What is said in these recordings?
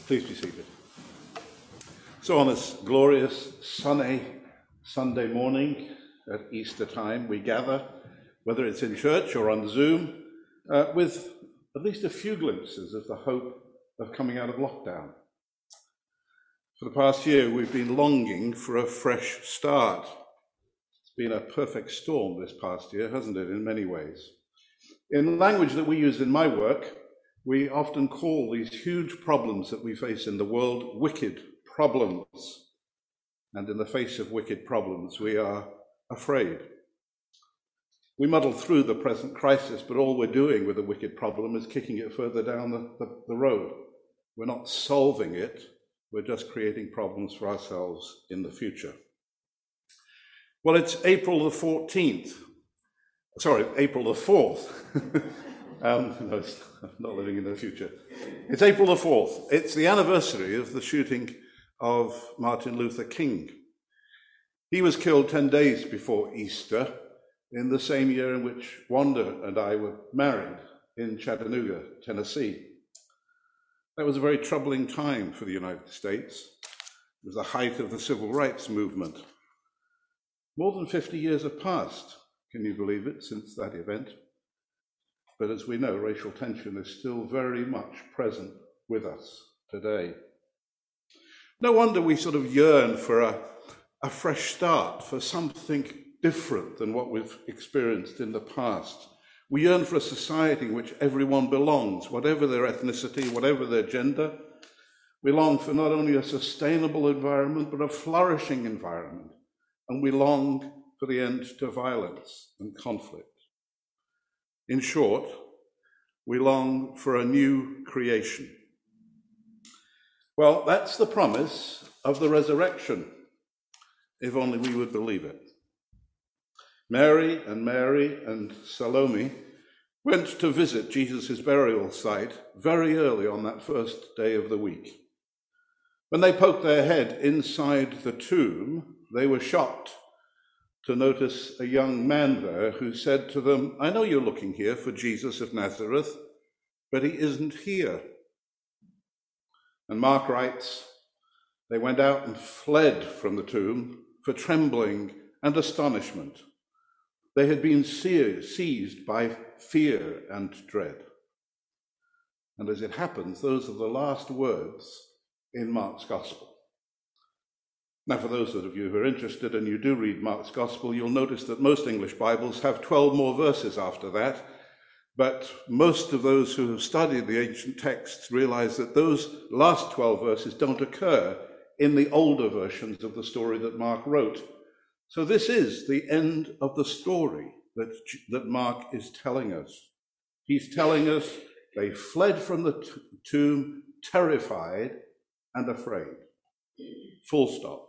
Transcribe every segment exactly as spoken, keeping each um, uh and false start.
Please be seated. So on this glorious sunny Sunday morning at Easter time, we gather, whether it's in church or on Zoom, uh, with at least a few glimpses of the hope of coming out of lockdown. For the past year, we've been longing for a fresh start. It's been a perfect storm this past year, hasn't it, in many ways? In the language that we use in my work, we often call these huge problems that we face in the world wicked problems. And in the face of wicked problems, we are afraid. We muddle through the present crisis, but all we're doing with a wicked problem is kicking it further down the, the, the road. We're not solving it, we're just creating problems for ourselves in the future. Well, it's April the fourteenth. Sorry, April the fourth. um, no, I'm not living in the future. It's April the fourth. It's the anniversary of the shooting of Martin Luther King. He was killed ten days before Easter, in the same year in which Wanda and I were married in Chattanooga, Tennessee. That was a very troubling time for the United States. It was the height of the civil rights movement. More than fifty years have passed, can you believe it, since that event? But as we know, racial tension is still very much present with us today. No wonder we sort of yearn for a, a fresh start, for something different than what we've experienced in the past. We yearn for a society in which everyone belongs, whatever their ethnicity, whatever their gender. We long for not only a sustainable environment, but a flourishing environment. And we long for the end to violence and conflict. In short, we long for a new creation. Well, that's the promise of the resurrection, if only we would believe it. Mary and Mary and Salome went to visit Jesus' burial site very early on that first day of the week. When they poked their head inside the tomb, they were shocked to notice a young man there who said to them, "I know you're looking here for Jesus of Nazareth, but he isn't here." And Mark writes, they went out and fled from the tomb for trembling and astonishment. They had been seized by fear and dread. And as it happens, those are the last words in Mark's Gospel. Now, for those of you who are interested and you do read Mark's Gospel, you'll notice that most English Bibles have twelve more verses after that. But most of those who have studied the ancient texts realize that those last twelve verses don't occur in the older versions of the story that Mark wrote. So this is the end of the story that, that Mark is telling us. He's telling us they fled from the t- tomb terrified and afraid. Full stop.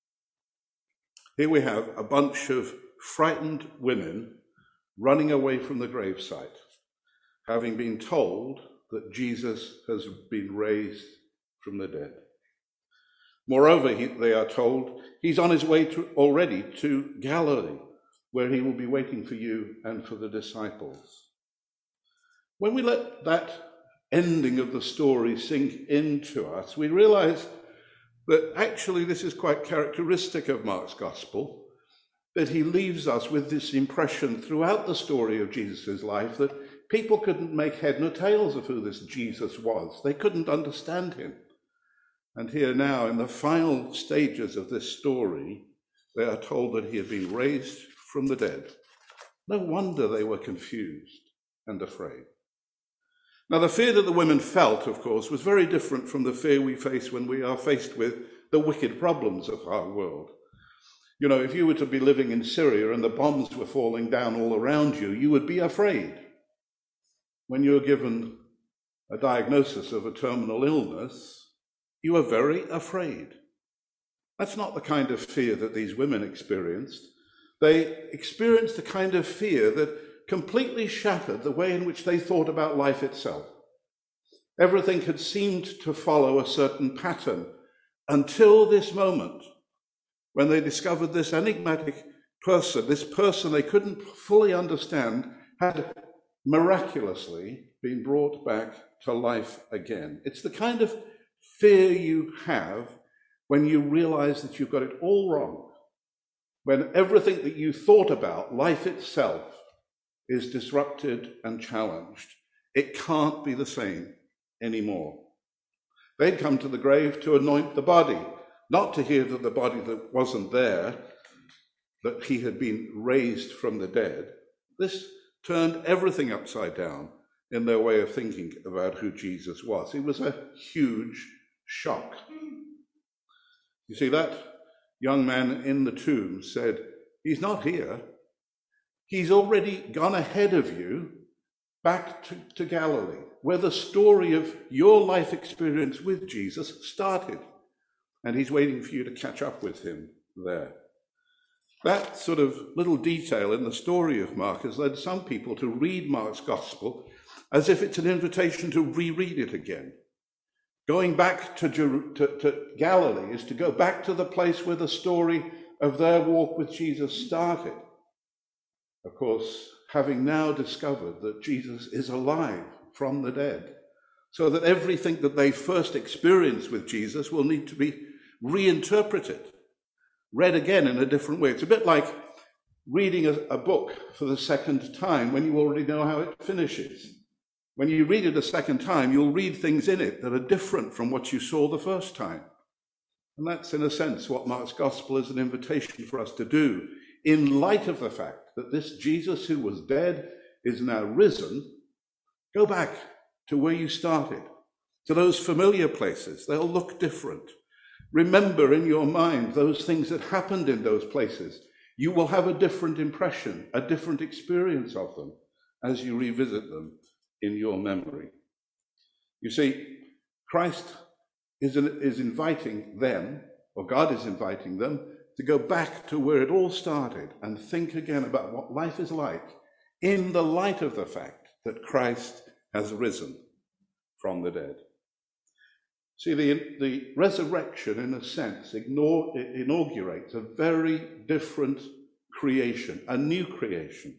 Here we have a bunch of frightened women running away from the gravesite, having been told that Jesus has been raised from the dead. Moreover, he, they are told he's on his way to, already to Galilee, where he will be waiting for you and for the disciples. When we let that ending of the story sink into us, we realize that actually this is quite characteristic of Mark's Gospel, that he leaves us with this impression throughout the story of Jesus' life that people couldn't make head nor tails of who this Jesus was. They couldn't understand him. And here now, in the final stages of this story, they are told that he had been raised from the dead. No wonder they were confused and afraid. Now, the fear that the women felt, of course, was very different from the fear we face when we are faced with the wicked problems of our world. You know, if you were to be living in Syria and the bombs were falling down all around you, you would be afraid. When you're given a diagnosis of a terminal illness, you are very afraid. That's not the kind of fear that these women experienced. They experienced a kind of fear that completely shattered the way in which they thought about life itself. Everything had seemed to follow a certain pattern until this moment, when they discovered this enigmatic person, this person they couldn't fully understand, had miraculously been brought back to life again. It's the kind of fear you have when you realize that you've got it all wrong, when everything that you thought about, life itself, is disrupted and challenged. It can't be the same anymore. They'd come to the grave to anoint the body, not to hear that the body that wasn't there, that he had been raised from the dead. This turned everything upside down in their way of thinking about who Jesus was. It was a huge shock. You see, that young man in the tomb said, he's not here. He's already gone ahead of you back to, to Galilee, where the story of your life experience with Jesus started. And he's waiting for you to catch up with him there. That sort of little detail in the story of Mark has led some people to read Mark's gospel as if it's an invitation to reread it again. Going back to, to, to Galilee is to go back to the place where the story of their walk with Jesus started. Of course, having now discovered that Jesus is alive from the dead, so that everything that they first experienced with Jesus will need to be reinterpreted, read again in a different way. It's a bit like reading a, a book for the second time when you already know how it finishes. When you read it a second time, you'll read things in it that are different from what you saw the first time. And that's, in a sense, what Mark's gospel is an invitation for us to do, in light of the fact that this Jesus who was dead is now risen. Go back to where you started, to those familiar places. They'll look different. Remember in your mind those things that happened in those places. You will have a different impression, a different experience of them as you revisit them in your memory. You see, Christ is, an, is inviting them, or God is inviting them, to go back to where it all started and think again about what life is like in the light of the fact that Christ has risen from the dead. See, the, the resurrection, in a sense, ignore, inaugurates a very different creation, a new creation.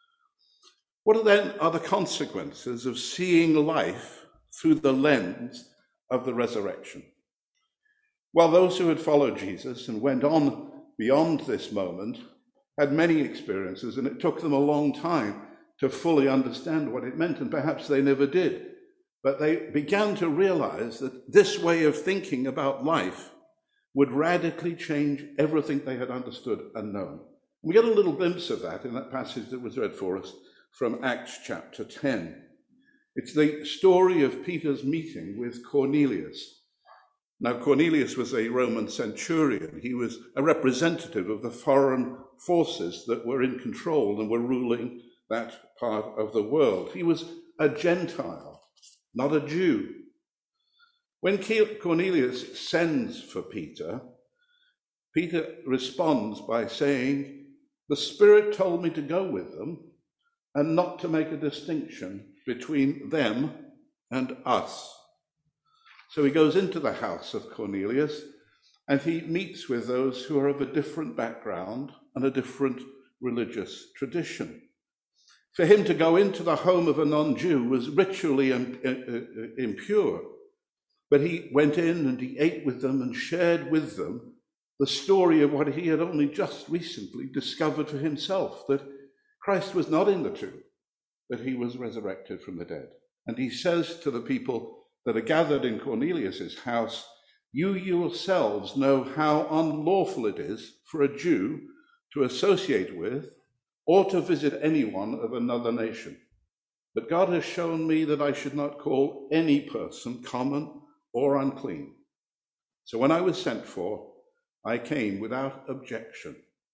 What then are the consequences of seeing life through the lens of the resurrection? Well, those who had followed Jesus and went on beyond this moment had many experiences, and it took them a long time to fully understand what it meant, and perhaps they never did. But they began to realize that this way of thinking about life would radically change everything they had understood and known. We get a little glimpse of that in that passage that was read for us from Acts chapter ten. It's the story of Peter's meeting with Cornelius. Now, Cornelius was a Roman centurion. He was a representative of the foreign forces that were in control and were ruling that part of the world. He was a Gentile, not a Jew. When Cornelius sends for Peter, Peter responds by saying, "The Spirit told me to go with them and not to make a distinction between them and us." So he goes into the house of Cornelius and he meets with those who are of a different background and a different religious tradition. For him to go into the home of a non-Jew was ritually impure, but he went in and he ate with them and shared with them the story of what he had only just recently discovered for himself, that Christ was not in the tomb, that he was resurrected from the dead. And he says to the people that are gathered in Cornelius's house, "You yourselves know how unlawful it is for a Jew to associate with or to visit anyone of another nation. But God has shown me that I should not call any person common or unclean. So when I was sent for, I came without objection."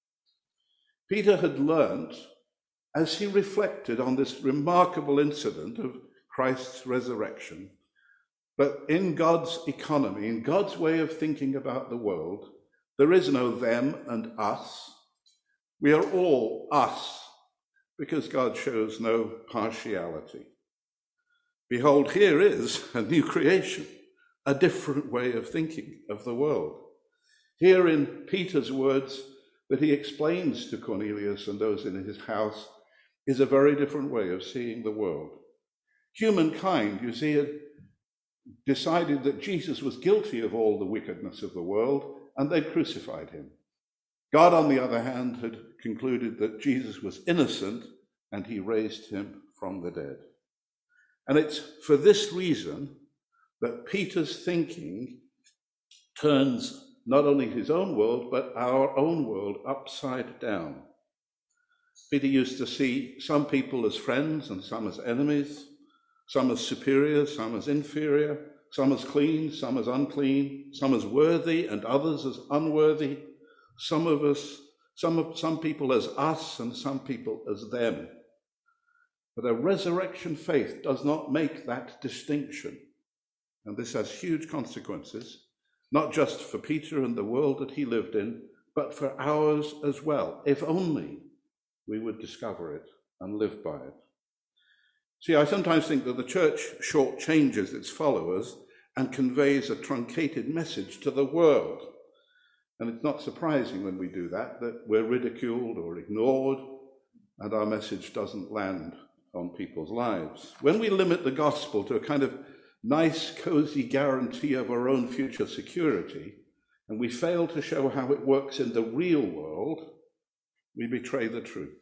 Peter had learnt, as he reflected on this remarkable incident of Christ's resurrection, but in God's economy, in God's way of thinking about the world, there is no them and us. We are all us, because God shows no partiality. Behold, here is a new creation, a different way of thinking of the world. Here in Peter's words that he explains to Cornelius and those in his house is a very different way of seeing the world. Humankind, you see, it decided that Jesus was guilty of all the wickedness of the world, and they crucified him. God, on the other hand, had concluded that Jesus was innocent, and he raised him from the dead. And it's for this reason that Peter's thinking turns not only his own world, but our own world upside down. Peter used to see some people as friends and some as enemies, some as superior, some as inferior, some as clean, some as unclean, some as worthy and others as unworthy, some of us, some of, some people as us and some people as them. But a resurrection faith does not make that distinction. And this has huge consequences, not just for Peter and the world that he lived in, but for ours as well, if only we would discover it and live by it. See, I sometimes think that the church shortchanges its followers and conveys a truncated message to the world. And it's not surprising when we do that, that we're ridiculed or ignored, and our message doesn't land on people's lives. When we limit the gospel to a kind of nice, cozy guarantee of our own future security, and we fail to show how it works in the real world, we betray the truth.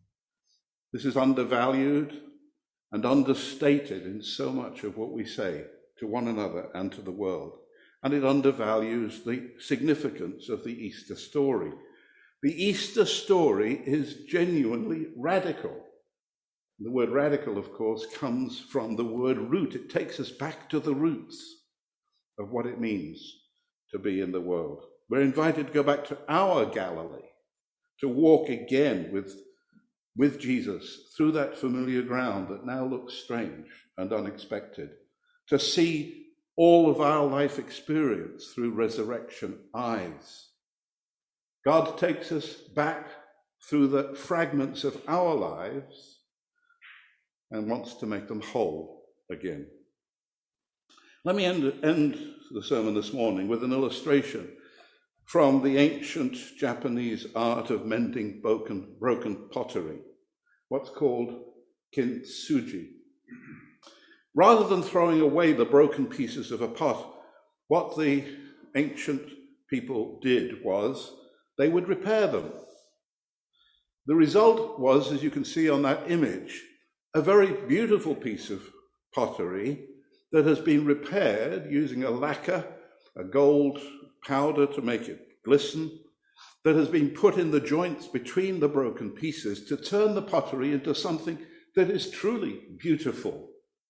This is undervalued and understated in so much of what we say to one another and to the world. And it undervalues the significance of the Easter story. The Easter story is genuinely radical. The word radical, of course, comes from the word root. It takes us back to the roots of what it means to be in the world. We're invited to go back to our Galilee, to walk again with, with Jesus through that familiar ground that now looks strange and unexpected, to see all of our life experience through resurrection eyes. God takes us back through the fragments of our lives and wants to make them whole again. Let me end, end the sermon this morning with an illustration from the ancient Japanese art of mending broken, broken pottery, what's called kintsugi. Rather than throwing away the broken pieces of a pot, what the ancient people did was they would repair them. The result was, as you can see on that image, a very beautiful piece of pottery that has been repaired using a lacquer, a gold powder to make it glisten, that has been put in the joints between the broken pieces to turn the pottery into something that is truly beautiful,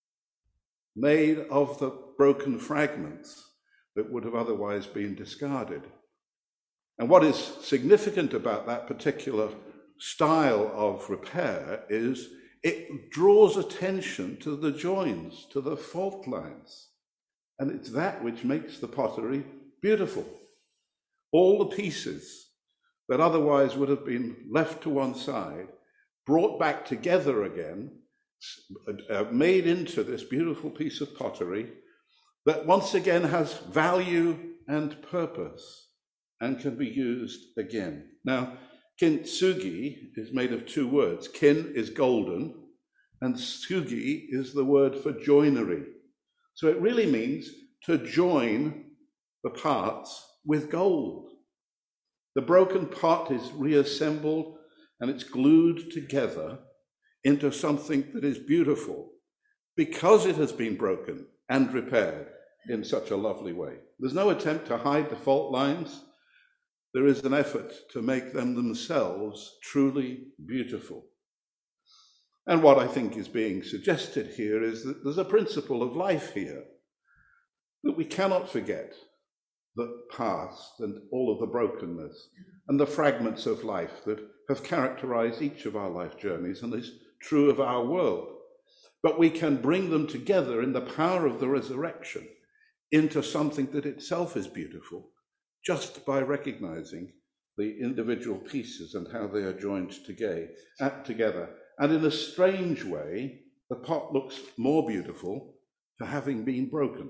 made of the broken fragments that would have otherwise been discarded. And what is significant about that particular style of repair is it draws attention to the joins, to the fault lines. And it's that which makes the pottery beautiful. All the pieces that otherwise would have been left to one side, brought back together again, uh, made into this beautiful piece of pottery that once again has value and purpose and can be used again. Now, kintsugi is made of two words. Kin is golden, and sugi is the word for joinery. So it really means to join the parts with gold. The broken pot is reassembled and it's glued together into something that is beautiful because it has been broken and repaired in such a lovely way. There's no attempt to hide the fault lines. There is an effort to make them themselves truly beautiful. And what I think is being suggested here is that there's a principle of life here, that we cannot forget the past and all of the brokenness and the fragments of life that have characterized each of our life journeys and is true of our world. But we can bring them together in the power of the resurrection into something that itself is beautiful, just by recognizing the individual pieces and how they are joined together. And in a strange way, the pot looks more beautiful for having been broken.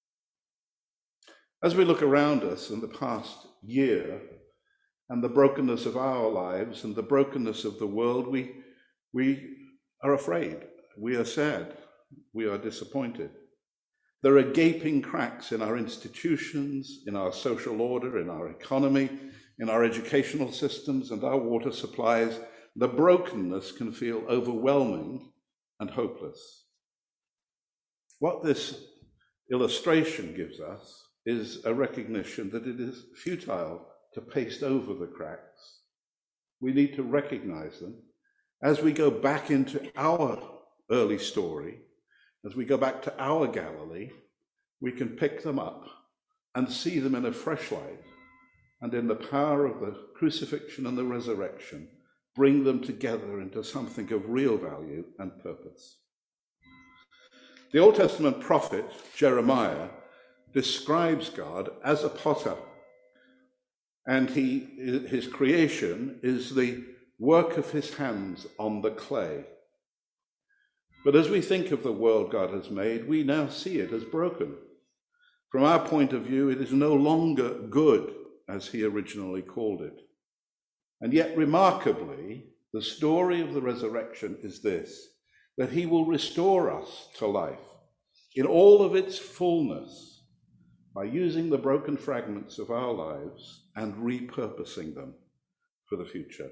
As we look around us in the past year and the brokenness of our lives and the brokenness of the world, we, we are afraid, we are sad, we are disappointed. There are gaping cracks in our institutions, in our social order, in our economy, in our educational systems and our water supplies. The brokenness can feel overwhelming and hopeless. What this illustration gives us is a recognition that it is futile to paste over the cracks. We need to recognize them. As we go back into our early story, as we go back to our Galilee, we can pick them up and see them in a fresh light, and in the power of the crucifixion and the resurrection, bring them together into something of real value and purpose. The Old Testament prophet Jeremiah describes God as a potter, and he, his creation is the work of his hands on the clay. But as we think of the world God has made, we now see it as broken. From our point of view, it is no longer good, as he originally called it. And yet, remarkably, the story of the resurrection is this, that he will restore us to life in all of its fullness by using the broken fragments of our lives and repurposing them for the future.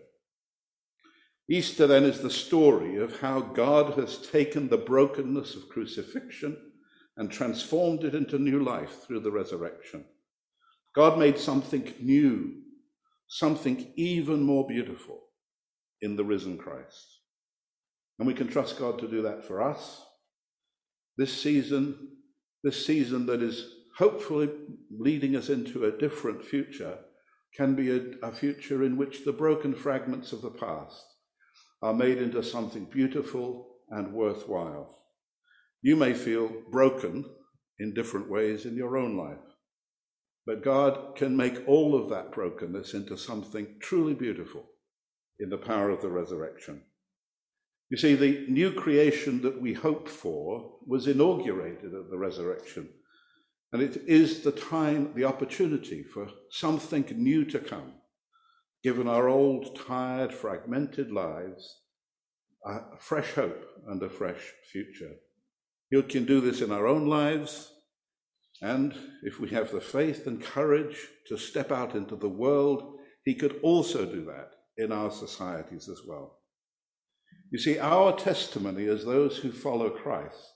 Easter, then, is the story of how God has taken the brokenness of crucifixion and transformed it into new life through the resurrection. God made something new, something even more beautiful in the risen Christ. And we can trust God to do that for us. This season, this season that is hopefully leading us into a different future, can be a, a future in which the broken fragments of the past are made into something beautiful and worthwhile. You may feel broken in different ways in your own life, but God can make all of that brokenness into something truly beautiful in the power of the resurrection. You see, the new creation that we hoped for was inaugurated at the resurrection, and it is the time, the opportunity for something new to come, given our old, tired, fragmented lives a fresh hope and a fresh future. He can do this in our own lives, and if we have the faith and courage to step out into the world, he could also do that in our societies as well. You see, our testimony as those who follow Christ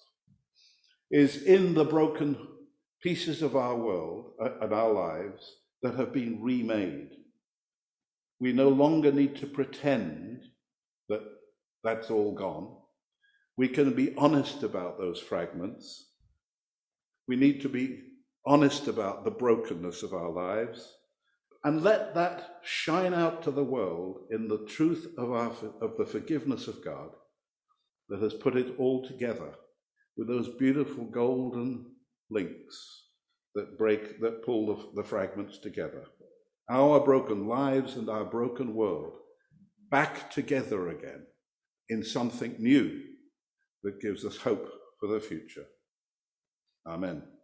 is in the broken pieces of our world and our lives that have been remade. We no longer need to pretend that that's all gone. We can be honest about those fragments. We need to be honest about the brokenness of our lives and let that shine out to the world in the truth of, our, of the forgiveness of God that has put it all together with those beautiful golden links that break, that pull the, the fragments together. Our broken lives and our broken world back together again in something new that gives us hope for the future. Amen.